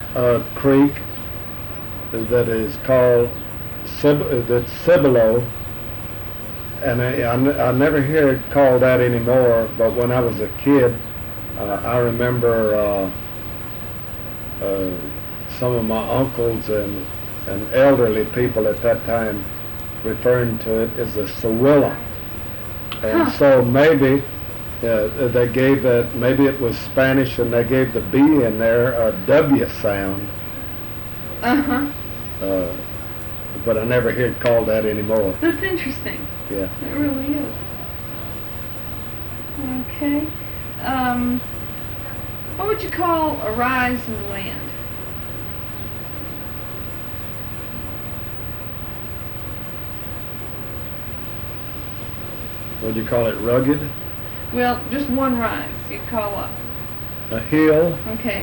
a creek that is called that's Cibolo, and I never hear it called that anymore. But when I was a kid, I remember some of my uncles and elderly people at that time referring to it as the Sewilla. And so maybe they gave it, maybe it was Spanish and they gave the B in there a W sound. Uh-huh. But I never hear it called that anymore. That's interesting. Yeah. It really is. Okay. What would you call a rise in the land? What do you call it, rugged? Well, just one rise you'd call up. A hill? Okay.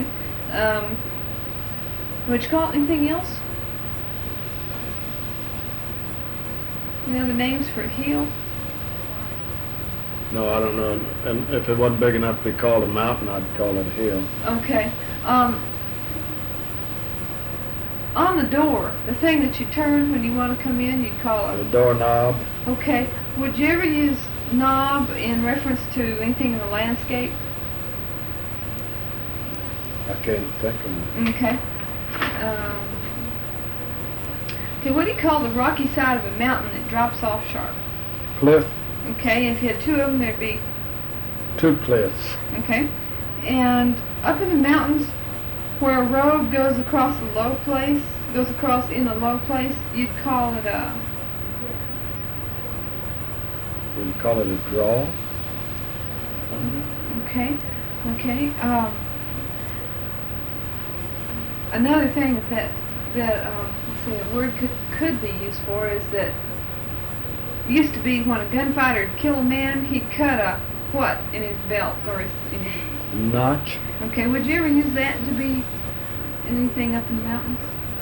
Would you call it anything else? Any other names for a hill? No, I don't know. And if it wasn't big enough to be called a mountain, I'd call it a hill. Okay. On the door, the thing that you turn when you want to come in, you'd call A it. doorknob? Okay. Would you ever use knob in reference to anything in the landscape? I can't think of it. Okay. Okay, what do you call the rocky side of a mountain that drops off sharp? Cliff? Okay, if you had two of them, there'd be, Two cliffs. okay. And up in the mountains, where a road goes across the low place, goes across in the low place, you'd call it a, We'd call it a draw. okay, okay. Another thing that let's see, a word could be used for is that it used to be when a gunfighter would kill a man, he'd cut a what in his belt or in his. Notch? Okay, would you ever use that to be anything up in the mountains?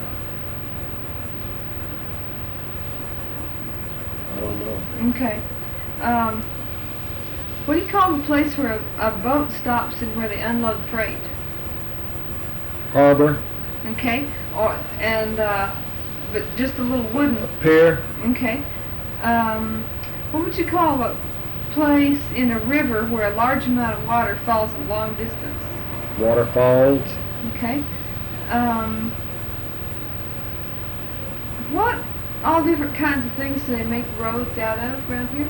I don't know. Okay. What do you call the place where a boat stops and where they unload freight? Harbor? Okay. But just a little wooden. A pier? Okay. What would you call a place in a river where a large amount of water falls a long distance? Waterfalls? Okay. What all different kinds of things do they make roads out of around here?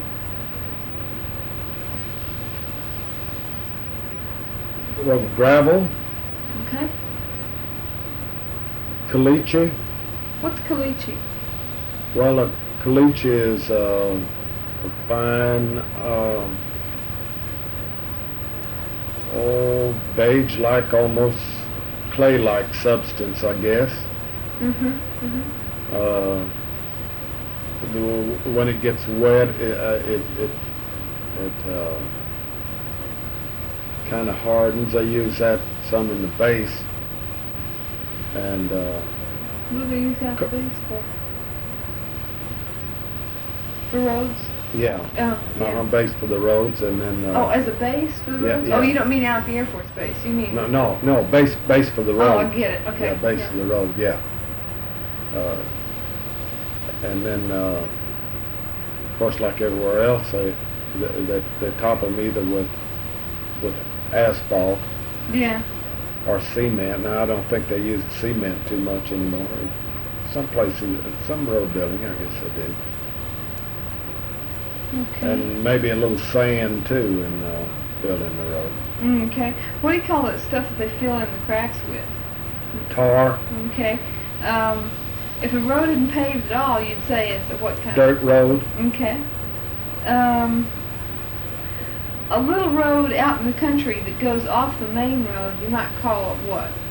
Well, gravel? Okay. Caliche? What's caliche? Well, a caliche is a fine, beige-like, almost clay-like substance, I guess. When it gets wet, it kind of hardens. They use that some in the base, and What do they use that base for? For roads? yeah, Yeah. base for the roads, and then As a base for the yeah, roads? yeah. Oh, you don't mean out at the Air Force Base. You mean... no, base for the Oh, road. I get it. Okay. Yeah, base for the road. Yeah, and then of course, like everywhere else, they top them either with asphalt Yeah. or cement. Now, I don't think they use cement too much anymore. Some places, some road building, I guess they do. Okay. And maybe a little sand too in building the road. Okay. What do you call that stuff that they fill in the cracks with? Tar, Okay. If a road isn't paved at all, you'd say it's a what kind? dirt road, Okay. A little road out in the country that goes off the main road, you might call it what?